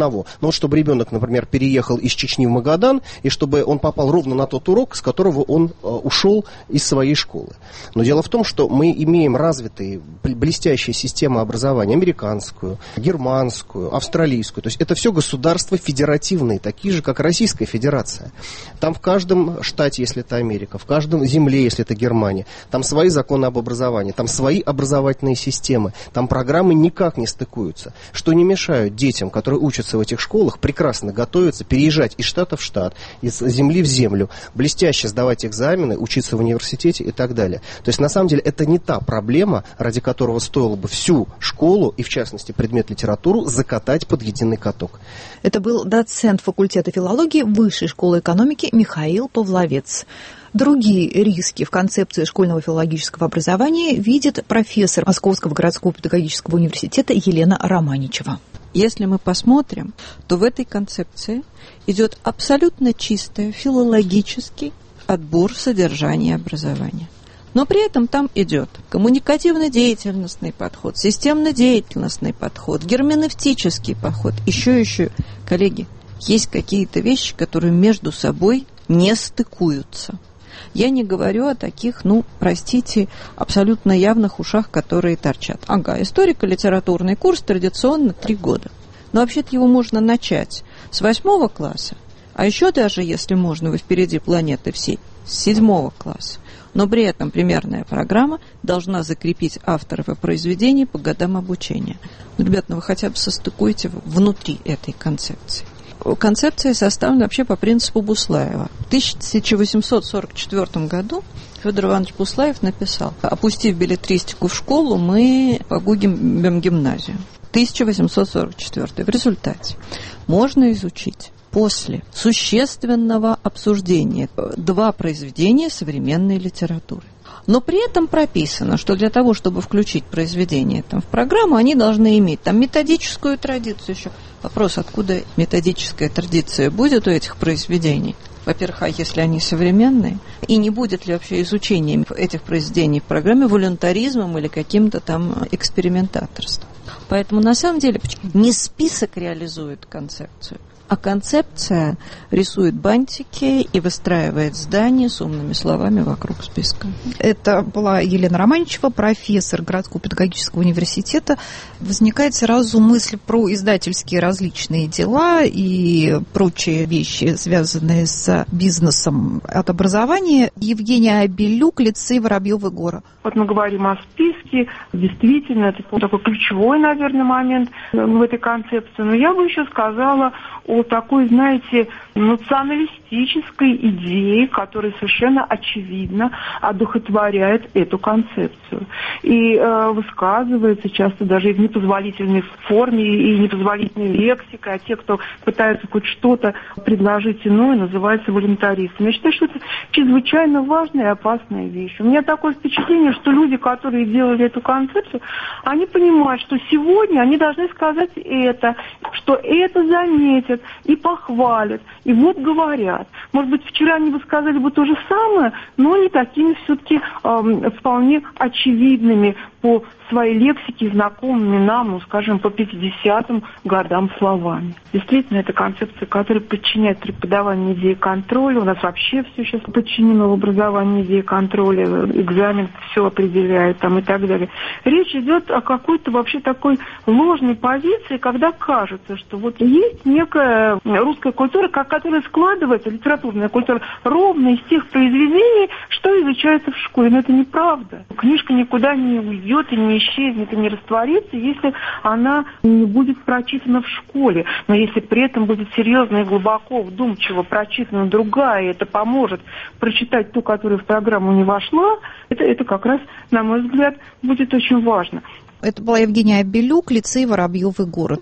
Ну, вот чтобы ребенок, например, переехал из Чечни в Магадан, и чтобы он попал ровно на тот урок, с которого он э, ушел из своей школы. Но дело в том, что мы имеем развитые, блестящие системы образования, американскую, германскую, австралийскую. То есть это все государства федеративные, такие же, как Российская Федерация. Там в каждом штате, если это Америка, в каждом земле, если это Германия, там свои законы об образовании, там свои образовательные системы, там программы никак не стыкуются, что не мешают детям, которые учатся в этих школах, прекрасно готовиться, переезжать из штата в штат, из земли в землю, блестяще сдавать экзамены, учиться в университете и так далее. То есть, на самом деле, это не та проблема, ради которого стоило бы всю школу, и в частности предмет литературу, закатать под единый каток. Это был доцент факультета филологии Высшей школы экономики Михаил Павловец. Другие риски в концепции школьного филологического образования видит профессор Московского городского педагогического университета Елена Романичева. Если мы посмотрим, то в этой концепции идет абсолютно чистый филологический отбор содержания образования. Но при этом там идет коммуникативно-деятельностный подход, системно-деятельностный подход, герменевтический подход. Еще, еще, коллеги, есть какие-то вещи, которые между собой не стыкуются. Я не говорю о таких, ну, простите, абсолютно явных ушах, которые торчат. Ага, историко-литературный курс традиционно три года. Но вообще-то его можно начать с восьмого класса, а еще даже, если можно, вы впереди планеты всей, с седьмого класса. Но при этом примерная программа должна закрепить авторов и произведений по годам обучения. Ну, ребята, ну вы хотя бы состыкуйте внутри этой концепции. Концепция составлена вообще по принципу Буслаева. В тысяча восемьсот сорок четвёртом году Федор Иванович Буслаев написал: «Опустив беллетристику в школу, мы погубим гимназию». тысяча восемьсот сорок четвёртый. В результате можно изучить после существенного обсуждения два произведения современной литературы. Но при этом прописано, что для того, чтобы включить произведение там, в программу, они должны иметь там методическую традицию еще. Вопрос, откуда методическая традиция будет у этих произведений? Во-первых, а если они современные? И не будет ли вообще изучением этих произведений в программе волюнтаризмом или каким-то там экспериментаторством? Поэтому, на самом деле, не список реализует концепцию, а концепция рисует бантики и выстраивает здания с умными словами вокруг списка. Это была Елена Романичева, профессор городского педагогического университета. Возникает сразу мысль про издательские различные дела и прочие вещи, связанные с бизнесом от образования. Евгения Абелюк, лицей Воробьёвы горы. Вот мы говорим о списке. Действительно, это такой ключевой, наверное, момент в этой концепции. Но я бы еще сказала о такой, знаете, националистической идее, которая совершенно очевидно одухотворяет эту концепцию. И э, высказывается часто даже и в непозволительной форме, и непозволительной лексикой, а те, кто пытаются хоть что-то предложить иное, называются волюнтаристами. Я считаю, что это чрезвычайно важная и опасная вещь. У меня такое впечатление, что люди, которые делали эту концепцию, они понимают, что сегодня они должны сказать это, что это заметят и похвалят. И вот говорят. Может быть, вчера они бы сказали бы то же самое, но не такими все-таки э, вполне очевидными по своей лексике, знакомыми нам, ну, скажем, по пятидесятым годам словами. Действительно, это концепция, которая подчиняет преподаванию идеи контроля. У нас вообще все сейчас подчинено в образовании идеи контроля, экзамен все определяет там и так далее. Речь идет о какой-то вообще такой ложной позиции, когда кажется, что вот есть некая русская культура, которая складывается, литературная культура, ровно из тех произведений, что изучается в школе. Но это неправда. Книжка никуда не уйдет и не исчезнет и не растворится, если она не будет прочитана в школе. Но если при этом будет серьезно и глубоко, вдумчиво прочитана другая, и это поможет прочитать ту, которая в программу не вошла, это, это как раз, на мой взгляд, будет очень важно. Это была Евгения Абелюк, лицей Воробьёвы горы.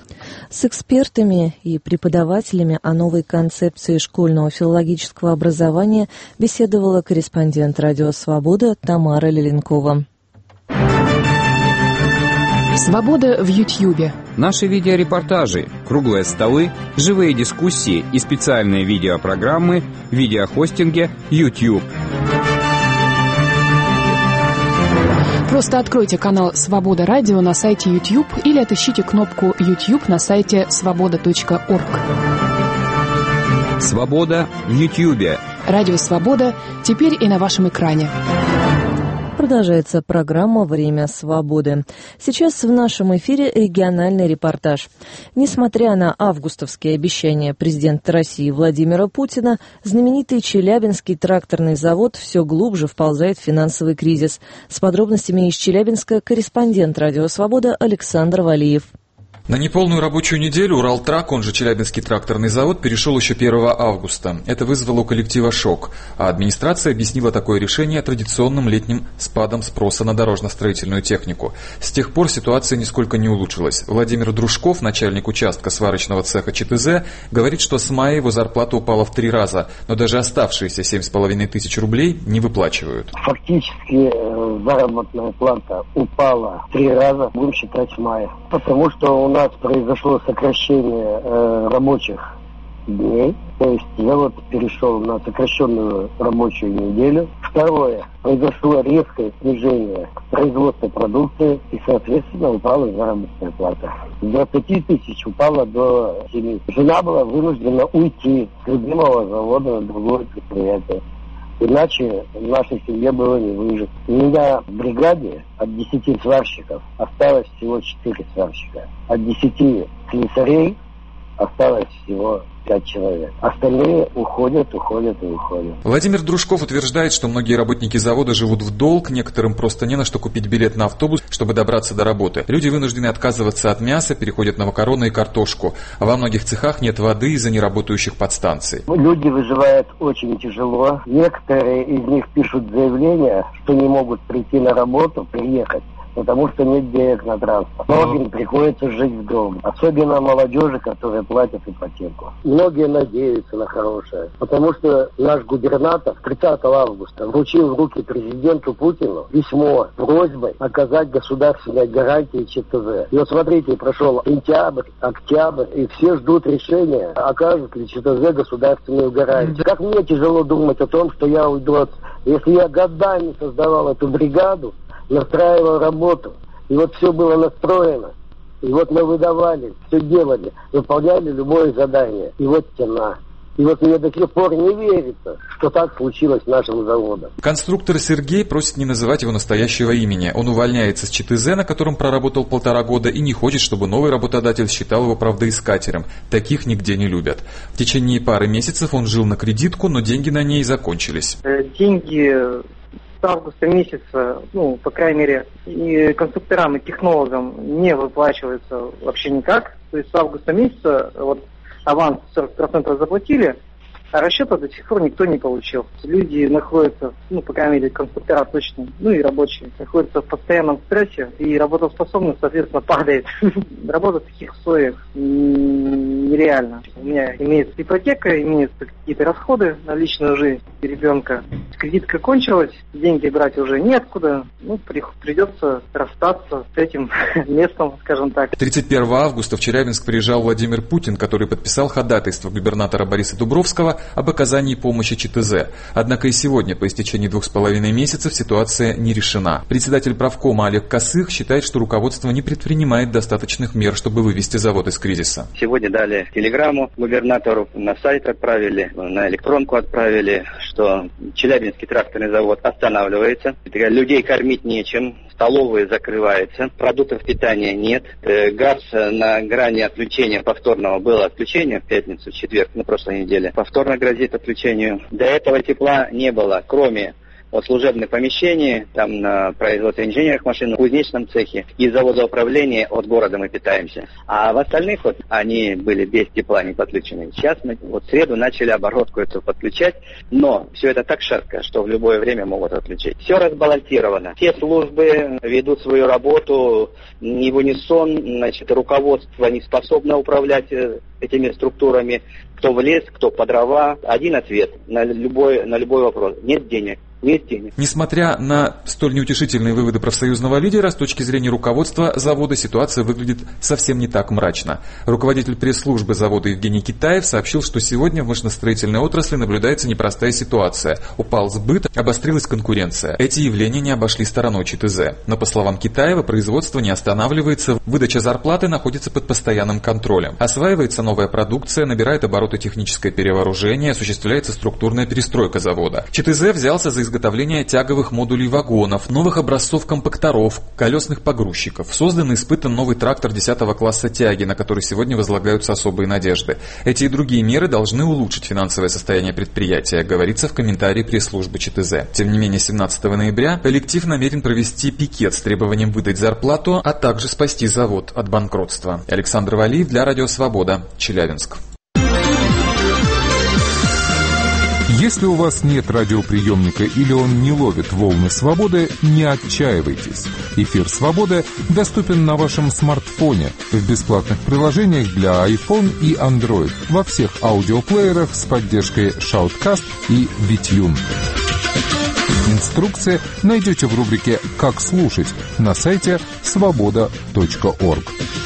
С экспертами и преподавателями о новой концепции школьного филологического образования беседовала корреспондент «Радио Свобода» Тамара Леленкова. Свобода в Ютьюбе. Наши видеорепортажи, круглые столы, живые дискуссии и специальные видеопрограммы в видеохостинге YouTube. Просто откройте канал «Свобода Радио» на сайте YouTube или отыщите кнопку YouTube на сайте свобода точка орг. «Свобода» в Ютьюбе. Радио «Свобода» теперь и на вашем экране. Продолжается программа «Время свободы». Сейчас в нашем эфире региональный репортаж. Несмотря на августовские обещания президента России Владимира Путина, знаменитый Челябинский тракторный завод все глубже вползает в финансовый кризис. С подробностями из Челябинска корреспондент «Радио Свобода» Александр Валиев. На неполную рабочую неделю Уралтрак, он же Челябинский тракторный завод, перешел еще первого августа. Это вызвало у коллектива шок, а администрация объяснила такое решение традиционным летним спадом спроса на дорожно-строительную технику. С тех пор ситуация нисколько не улучшилась. Владимир Дружков, начальник участка сварочного цеха ЧТЗ, говорит, что с мая его зарплата упала в три раза, но даже оставшиеся семь с половиной тысяч рублей не выплачивают. Фактически заработная плата упала в три раза, будем считать с мая, потому что у нас произошло сокращение э, рабочих дней, то есть завод перешел на сокращенную рабочую неделю. Второе, произошло резкое снижение производства продукции и, соответственно, упала заработная плата. С двадцати тысяч упала до семи. Жена была вынуждена уйти с любимого завода на другое предприятие. Иначе в нашей семье было не выжить. У меня в бригаде от десяти сварщиков осталось всего четыре сварщика. От десяти слесарей осталось всего пять человек. Остальные уходят, уходят и уходят. Владимир Дружков утверждает, что многие работники завода живут в долг, некоторым просто не на что купить билет на автобус, чтобы добраться до работы. Люди вынуждены отказываться от мяса, переходят на макароны и картошку. А во многих цехах нет воды из-за неработающих подстанций. Люди выживают очень тяжело. Некоторые из них пишут заявления, что не могут прийти на работу, приехать, потому что нет денег на транспорт. Многим приходится жить в долг. Особенно молодежи, которые платят ипотеку. Многие надеются на хорошее, потому что наш губернатор тридцатого августа вручил в руки президенту Путину письмо с просьбой оказать государственные гарантии ЧТЗ. И вот смотрите, прошел сентябрь, октябрь, и все ждут решения, окажут ли ЧТЗ государственную гарантию. Как мне тяжело думать о том, что я уйду от... Если я годами создавал эту бригаду, настраивал работу, и вот все было настроено, и вот мы выдавали, все делали, выполняли любое задание, и вот тяна. И вот мне до сих пор не верится, что так случилось с нашим заводом. Конструктор Сергей просит не называть его настоящего имени. Он увольняется с ЧТЗ, на котором проработал полтора года, и не хочет, чтобы новый работодатель считал его правдоискателем. Таких нигде не любят. В течение пары месяцев он жил на кредитку, но деньги на ней закончились. Деньги... С августа месяца, ну, по крайней мере, и конструкторам, и технологам не выплачивается вообще никак. То есть с августа месяца вот аванс сорок процентов заплатили, а расчета до сих пор никто не получил. Люди находятся, ну, по крайней мере, конструктора точно, ну и рабочие, находятся в постоянном стрессе, и работоспособность, соответственно, падает. Работать в таких условиях нереально. У меня имеется ипотека, имеются какие-то расходы на личную жизнь ребенка. Кредитка кончилась, деньги брать уже неоткуда, ну, при, придется расстаться с этим местом, скажем так. тридцать первого августа в Челябинск приезжал Владимир Путин, который подписал ходатайство губернатора Бориса Дубровского об оказании помощи ЧТЗ. Однако и сегодня, по истечении двух с половиной месяцев, ситуация не решена. Председатель правкома Олег Косых считает, что руководство не предпринимает достаточных мер, чтобы вывести завод из кризиса. Сегодня дали телеграмму губернатору, на сайт отправили, на электронку отправили, что Челябинский тракторный завод останавливается. Людей кормить нечем. Столовые закрываются, продуктов питания нет, газ на грани отключения повторного, было отключение в пятницу, в четверг, на прошлой неделе, повторно грозит отключению. До этого тепла не было, кроме вот служебных помещений, там на производстве инженерных машин, в кузнечном цехе и завода управления от города мы питаемся. А в остальных вот они были без тепла, не подключены. Сейчас мы вот в среду начали оборотку эту подключать, но все это так шатко, что в любое время могут отключить. Все разбалансировано. Все службы ведут свою работу не в унисон, значит, руководство не способно управлять этими структурами, кто в лес, кто по дрова. Один ответ на любой, на любой вопрос. Нет денег. Нет денег. Несмотря на столь неутешительные выводы профсоюзного лидера, с точки зрения руководства завода ситуация выглядит совсем не так мрачно. Руководитель пресс-службы завода Евгений Китаев сообщил, что сегодня в машиностроительной отрасли наблюдается непростая ситуация. Упал сбыт, обострилась конкуренция. Эти явления не обошли стороной ЧТЗ. Но, по словам Китаева, производство не останавливается, выдача зарплаты находится под постоянным контролем. Осваивается новая продукция, набирает обороты техническое перевооружение, осуществляется структурная перестройка завода. ЧТЗ взялся за изготовление тяговых модулей вагонов, новых образцов компакторов, колесных погрузчиков. Создан и испытан новый трактор десятого класса тяги, на который сегодня возлагаются особые надежды. Эти и другие меры должны улучшить финансовое состояние предприятия, говорится в комментарии пресс-службы ЧТЗ. Тем не менее, семнадцатого ноября коллектив намерен провести пикет с требованием выдать зарплату, а также спасти завод от банкротства. Александр Валиев для Радио Свобода, Челябинск. Если у вас нет радиоприемника или он не ловит волны свободы, не отчаивайтесь. Эфир «Свобода» доступен на вашем смартфоне в бесплатных приложениях для iPhone и Android во всех аудиоплеерах с поддержкой Shoutcast и Витюн. Инструкции найдете в рубрике «Как слушать» на сайте свобода точка орг.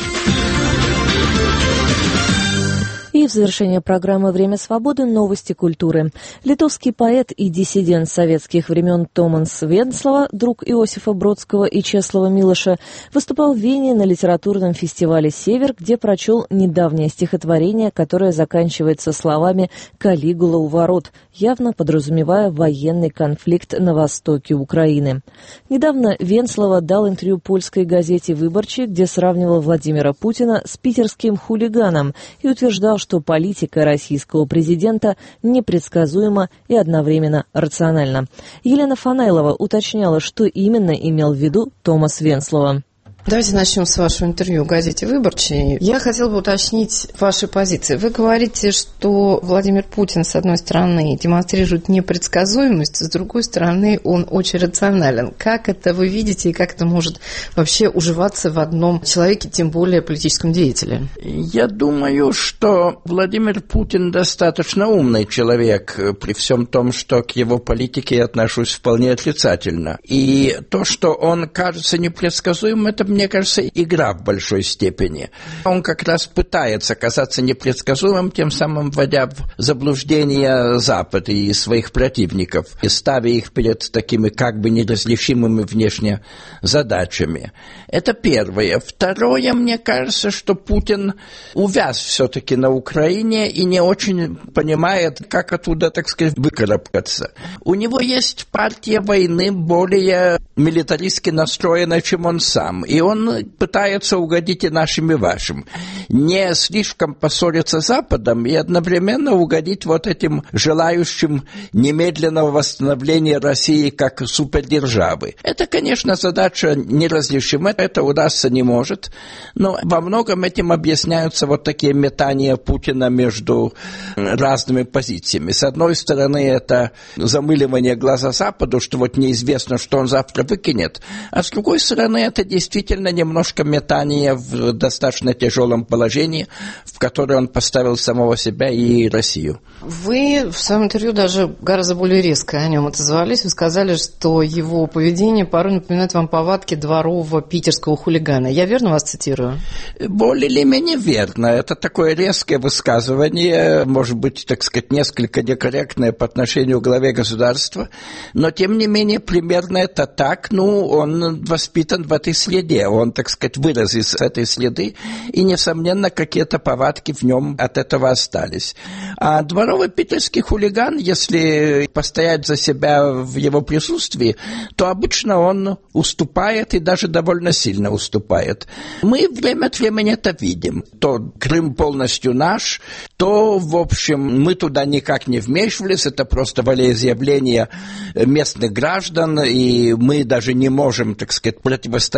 И в завершение программы «Время свободы» новости культуры. Литовский поэт и диссидент советских времен Томас Венслова, друг Иосифа Бродского и Чеслова Милоша, выступал в Вене на литературном фестивале «Север», где прочел недавнее стихотворение, которое заканчивается словами «Калигула у ворот», явно подразумевая военный конфликт на востоке Украины. Недавно Венслова дал интервью польской газете «Выборчи», где сравнивал Владимира Путина с питерским хулиганом и утверждал, что политика российского президента непредсказуема и одновременно рациональна. Елена Фанайлова уточняла, что именно имел в виду Томас Венслова. Давайте начнем с вашего интервью в газете «Выборчий». Я хотела бы уточнить ваши позиции. Вы говорите, что Владимир Путин, с одной стороны, демонстрирует непредсказуемость, с другой стороны, он очень рационален. Как это вы видите и как это может вообще уживаться в одном человеке, тем более политическом деятеле? Я думаю, что Владимир Путин достаточно умный человек, при всем том, что к его политике я отношусь вполне отрицательно. И то, что он кажется непредсказуемым, это, мне кажется, игра в большой степени. Он как раз пытается казаться непредсказуемым, тем самым вводя в заблуждение Запад и своих противников, и ставя их перед такими как бы неразрешимыми внешне задачами. Это первое. Второе, мне кажется, что Путин увяз все-таки на Украине и не очень понимает, как оттуда, так сказать, выкарабкаться. У него есть партия войны более милитаристски настроена, чем он сам, и он пытается угодить и нашим, и вашим. Не слишком поссориться с Западом и одновременно угодить вот этим желающим немедленного восстановления России как супердержавы. Это, конечно, задача неразрешима, это удастся не может, но во многом этим объясняются вот такие метания Путина между разными позициями. С одной стороны, это замыливание глаза Западу, что вот неизвестно, что он завтра выкинет, а с другой стороны, это действительно немножко метание в достаточно тяжелом положении, в которое он поставил самого себя и Россию. Вы в своем интервью даже гораздо более резко о нем отозвались. Вы сказали, что его поведение порой напоминает вам повадки дворового питерского хулигана. Я верно вас цитирую? Более или менее верно. Это такое резкое высказывание, может быть, так сказать, несколько некорректное по отношению к главе государства, но, тем не менее, примерно это так. Ну, он воспитан в этой среде, он, так сказать, вырос из этой среды, и, несомненно, какие-то повадки в нем от этого остались. А дворовый питерский хулиган, если постоять за себя в его присутствии, то обычно он уступает и даже довольно сильно уступает. Мы время от времени это видим. То Крым полностью наш, то, в общем, мы туда никак не вмешивались, это просто волеизъявление местных граждан, и мы даже не можем, так сказать, противостоять этому.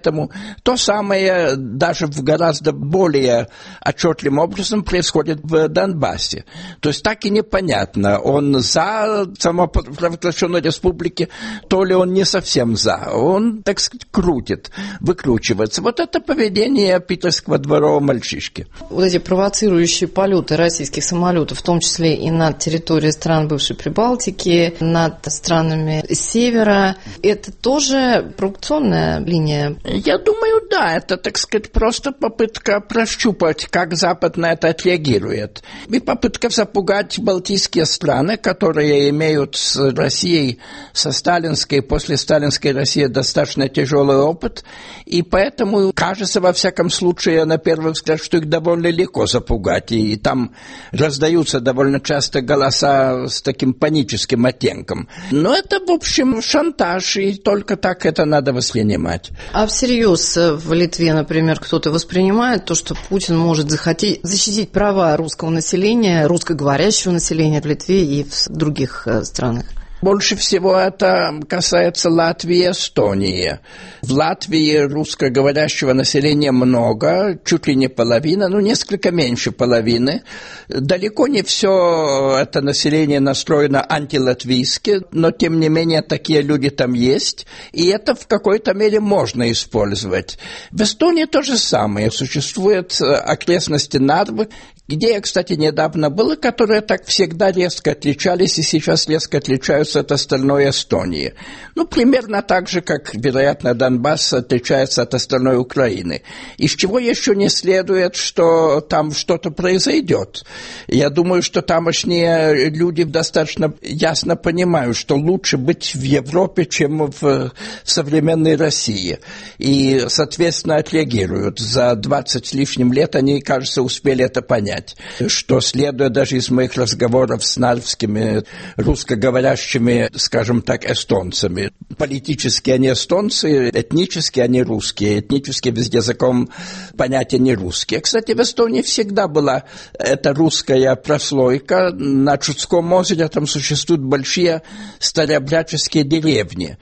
поэтому то самое даже в гораздо более отчетливым образом происходит в Донбассе. То есть так и непонятно, он за самопровозглашенной республики, то ли он не совсем за. Он, так сказать, крутит, выкручивается. Вот это поведение питерского дворового мальчишки. Вот эти провоцирующие полеты российских самолетов, в том числе и над территорией стран бывшей Прибалтики, над странами Севера, это тоже провокационная линия? Я думаю, да. Это, так сказать, просто попытка прощупать, как Запад на это отреагирует. И попытка запугать балтийские страны, которые имеют с Россией, со сталинской, после сталинской России достаточно тяжелый опыт. И поэтому кажется, во всяком случае, на первый взгляд, что их довольно легко запугать. И там раздаются довольно часто голоса с таким паническим оттенком. Но это, в общем, шантаж, и только так это надо воспринимать. А всерьез в Литве, например, кто-то воспринимает то, что Путин может захотеть защитить права русского населения, русскоговорящего населения в Литве и в других странах? Больше всего это касается Латвии и Эстонии. В Латвии русскоговорящего населения много, чуть ли не половина, ну, несколько меньше половины. Далеко не все это население настроено антилатвийски, но, тем не менее, такие люди там есть, и это в какой-то мере можно использовать. В Эстонии то же самое. Существуют окрестности Нарвы, где я, кстати, недавно был, которые так всегда резко отличались и сейчас резко отличаются от остальной Эстонии. Ну, примерно так же, как, вероятно, Донбасс отличается от остальной Украины. Из чего еще не следует, что там что-то произойдет. Я думаю, что тамошние люди достаточно ясно понимают, что лучше быть в Европе, чем в современной России. И, соответственно, отреагируют. За двадцать с лишним лет они, кажется, успели это понять. Что следует даже из моих разговоров с нарвскими русскоговорящими, скажем так, эстонцами. Политически они эстонцы, этнически они русские. Этнически везде языком понятия не русские. Кстати, в Эстонии всегда была эта русская прослойка. На Чудском озере там существуют большие старообрядческие деревни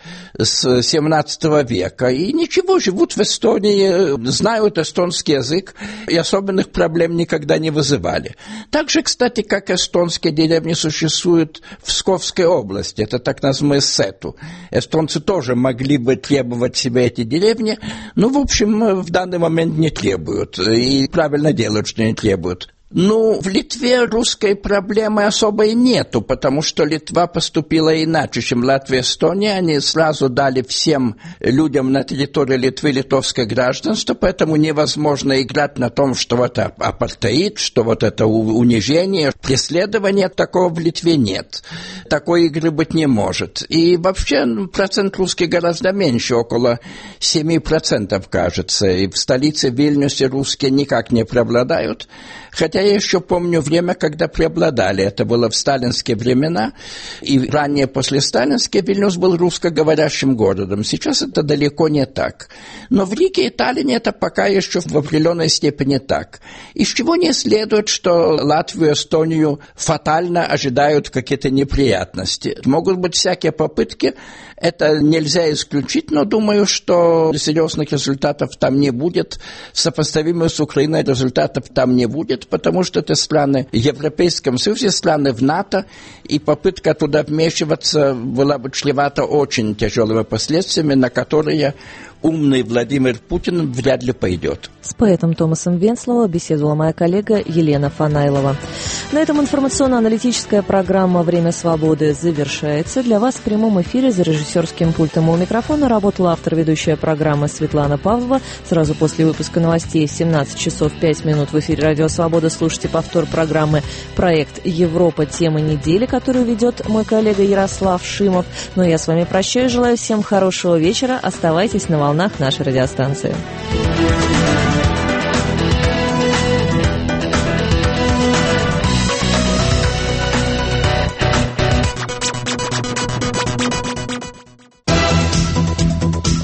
с семнадцатого века. И ничего, живут в Эстонии, знают эстонский язык, и особенных проблем никогда не вызывали. Так же, кстати, как эстонские деревни существуют в Псковской области, это так называемый Сету. Эстонцы тоже могли бы требовать себе эти деревни, но, в общем, в данный момент не требуют, и правильно делают, что не требуют. Ну, в Литве русской проблемы особой нету, потому что Литва поступила иначе, чем Латвия и Эстония. Они сразу дали всем людям на территории Литвы литовское гражданство, поэтому невозможно играть на том, что вот апартеид, что вот это унижение, преследование. Такого в Литве нет. Такой игры быть не может. И вообще процент русских гораздо меньше, около семь процентов, кажется. И в столице Вильнюсе русские никак не преобладают. Хотя я еще помню время, когда преобладали. Это было в сталинские времена. И ранее после сталинских Вильнюс был русскоговорящим городом. Сейчас это далеко не так. Но в Риге и Таллине это пока еще в определенной степени так. Из чего не следует, что Латвию и Эстонию фатально ожидают какие-то неприятности. Могут быть всякие попытки. Это нельзя исключить, но думаю, что серьезных результатов там не будет. Сопоставимых с Украиной результатов там не будет, потому что это страны в Европейском Союзе, страны в НАТО, и попытка туда вмешиваться была бы чревата очень тяжелыми последствиями, на которые умный Владимир Путин вряд ли пойдет. С поэтом Томасом Венслова беседовала моя коллега Елена Фанайлова. На этом информационно-аналитическая программа «Время свободы» завершается. Для вас в прямом эфире за режиссерским пультом у микрофона работала автор-ведущая программы Светлана Павлова. Сразу после выпуска новостей в семнадцать часов пять минут в эфире «Радио Свобода» слушайте повтор программы «Проект Европа. Тема недели», которую ведет мой коллега Ярослав Шимов. Но я с вами прощаюсь, желаю всем хорошего вечера. Оставайтесь на волнах нашей радиостанции.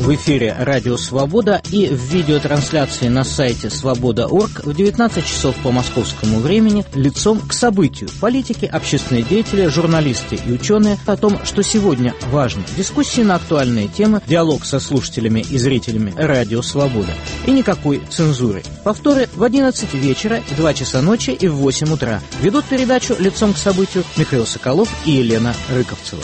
В эфире «Радио Свобода» и в видеотрансляции на сайте свобода точка орг в девятнадцать часов по московскому времени лицом к событию. Политики, общественные деятели, журналисты и ученые о том, что сегодня важно. Дискуссии на актуальные темы, диалог со слушателями и зрителями «Радио Свобода». И никакой цензуры. Повторы в одиннадцать вечера, в два часа ночи и в восемь утра. Ведут передачу «Лицом к событию» Михаил Соколов и Елена Рыковцева.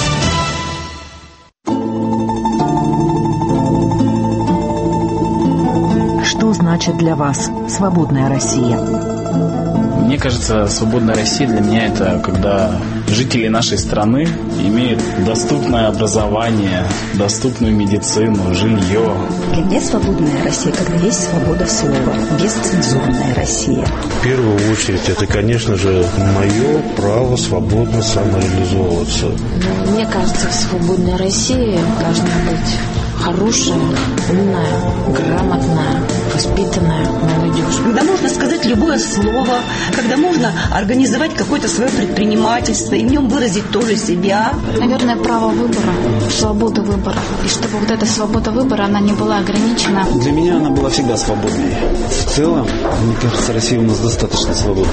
Что значит для вас свободная Россия? Мне кажется, свободная Россия для меня это когда жители нашей страны имеют доступное образование, доступную медицину, жилье. Для меня свободная Россия, когда есть свобода слова, бесцензурная Россия. В первую очередь, это, конечно же, мое право свободно самореализовываться. Мне кажется, свободная Россия должна быть хорошая, умная, грамотная, воспитанная молодежь. Когда можно сказать любое слово, когда можно организовать какое-то свое предпринимательство и в нем выразить тоже себя. Наверное, право выбора, свобода выбора. И чтобы вот эта свобода выбора, она не была ограничена. Для меня она была всегда свободной. В целом, мне кажется, Россия у нас достаточно свободна.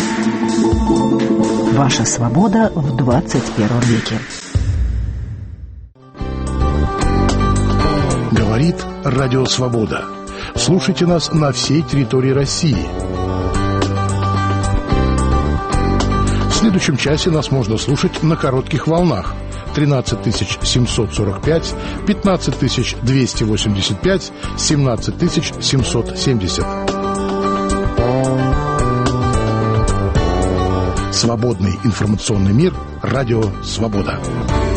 Ваша свобода в двадцать первом веке. Говорит Радио Свобода. Слушайте нас на всей территории России. В следующем часе нас можно слушать на коротких волнах. тринадцать тысяч семьсот сорок пять, пятнадцать тысяч двести восемьдесят пять, семнадцать тысяч семьсот семьдесят. Свободный информационный мир. Радио Свобода.